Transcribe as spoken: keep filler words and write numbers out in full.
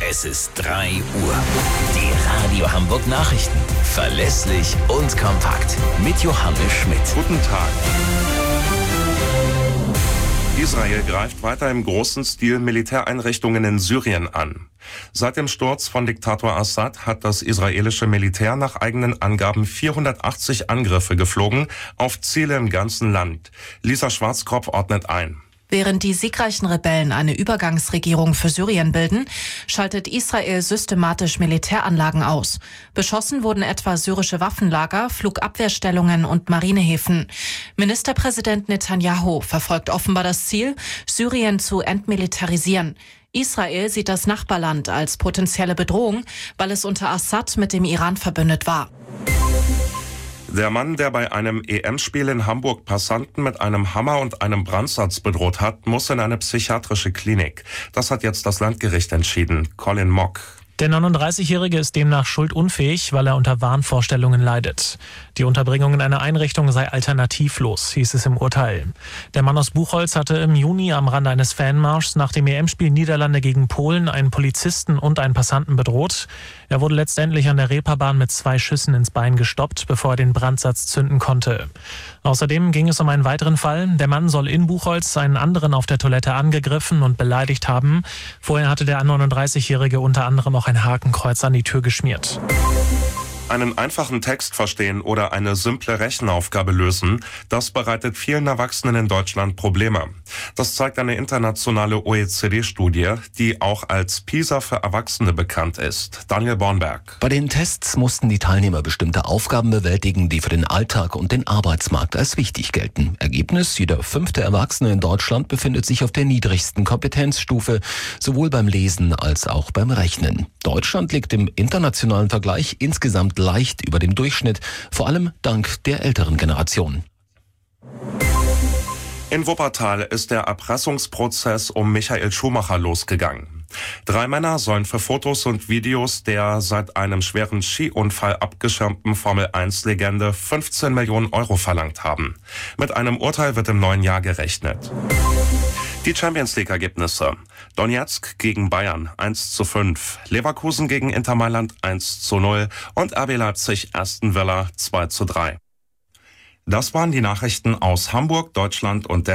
Es ist drei Uhr. Die Radio Hamburg Nachrichten. Verlässlich und kompakt. Mit Johannes Schmidt. Guten Tag. Israel greift weiter im großen Stil Militäreinrichtungen in Syrien an. Seit dem Sturz von Diktator Assad hat das israelische Militär nach eigenen Angaben vierhundertachtzig Angriffe geflogen auf Ziele im ganzen Land. Lisa Schwarzkopf ordnet ein. Während die siegreichen Rebellen eine Übergangsregierung für Syrien bilden, schaltet Israel systematisch Militäranlagen aus. Beschossen wurden etwa syrische Waffenlager, Flugabwehrstellungen und Marinehäfen. Ministerpräsident Netanyahu verfolgt offenbar das Ziel, Syrien zu entmilitarisieren. Israel sieht das Nachbarland als potenzielle Bedrohung, weil es unter Assad mit dem Iran verbündet war. Der Mann, der bei einem E M-Spiel in Hamburg Passanten mit einem Hammer und einem Brandsatz bedroht hat, muss in eine psychiatrische Klinik. Das hat jetzt das Landgericht entschieden. Colin Mock. Der neununddreißigjährige ist demnach schuldunfähig, weil er unter Wahnvorstellungen leidet. Die Unterbringung in einer Einrichtung sei alternativlos, hieß es im Urteil. Der Mann aus Buchholz hatte im Juni am Rande eines Fanmarschs nach dem E M-Spiel Niederlande gegen Polen einen Polizisten und einen Passanten bedroht. Er wurde letztendlich an der Reeperbahn mit zwei Schüssen ins Bein gestoppt, bevor er den Brandsatz zünden konnte. Außerdem ging es um einen weiteren Fall. Der Mann soll in Buchholz einen anderen auf der Toilette angegriffen und beleidigt haben. Vorher hatte der neununddreißigjährige unter anderem auch ein Hakenkreuz an die Tür geschmiert. Einen einfachen Text verstehen oder eine simple Rechenaufgabe lösen, das bereitet vielen Erwachsenen in Deutschland Probleme. Das zeigt eine internationale O E C D-Studie, die auch als PISA für Erwachsene bekannt ist. Daniel Bornberg. Bei den Tests mussten die Teilnehmer bestimmte Aufgaben bewältigen, die für den Alltag und den Arbeitsmarkt als wichtig gelten. Ergebnis: Jeder fünfte Erwachsene in Deutschland befindet sich auf der niedrigsten Kompetenzstufe, sowohl beim Lesen als auch beim Rechnen. Deutschland liegt im internationalen Vergleich insgesamt leicht über dem Durchschnitt, vor allem dank der älteren Generation. In Wuppertal ist der Erpressungsprozess um Michael Schumacher losgegangen. Drei Männer sollen für Fotos und Videos der seit einem schweren Skiunfall abgeschirmten Formel eins Legende fünfzehn Millionen Euro verlangt haben. Mit einem Urteil wird im neuen Jahr gerechnet. Die Champions-League-Ergebnisse: Donetsk gegen Bayern eins zu fünf, Leverkusen gegen Inter Mailand eins zu null und R B Leipzig Aston Villa zwei zu drei. Das waren die Nachrichten aus Hamburg, Deutschland und der